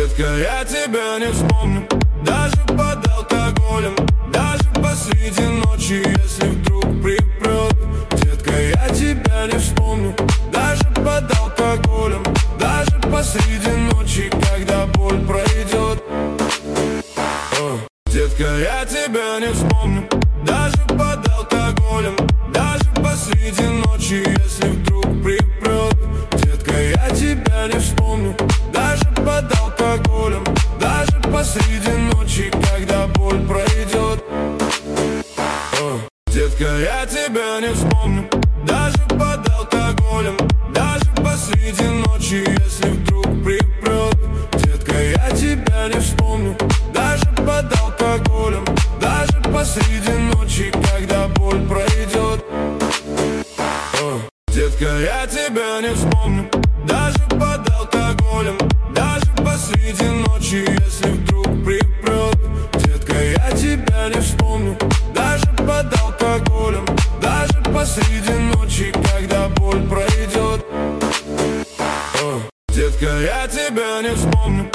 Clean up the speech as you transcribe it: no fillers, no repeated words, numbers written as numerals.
Детка, я тебя не вспомню, даже под алкоголем, даже посреди ночи, если вдруг припрет. Детка, я тебя не вспомню, даже под алкоголем, даже посреди ночи, когда боль пройдет. Детка, я тебя не вспомню, даже под алкоголем, даже посреди ночи, если вдруг припрет. Детка, я тебя не вспомню, даже под алкоголем, даже посреди ночи, когда боль пройдет. Детка, я тебя не вспомню, даже под алкоголем, даже посреди ночи, если вдруг припрет. Детка, я тебя не вспомню, даже под алкоголем, даже посреди ночи, когда боль пройдет. Детка, я тебя не вспомню, даже под алкоголем, даже посреди ночи, если вдруг припрет. Детка, я тебя не вспомню, даже под алкоголем, даже посреди ночи, когда боль пройдет. Детка, я тебя не вспомню,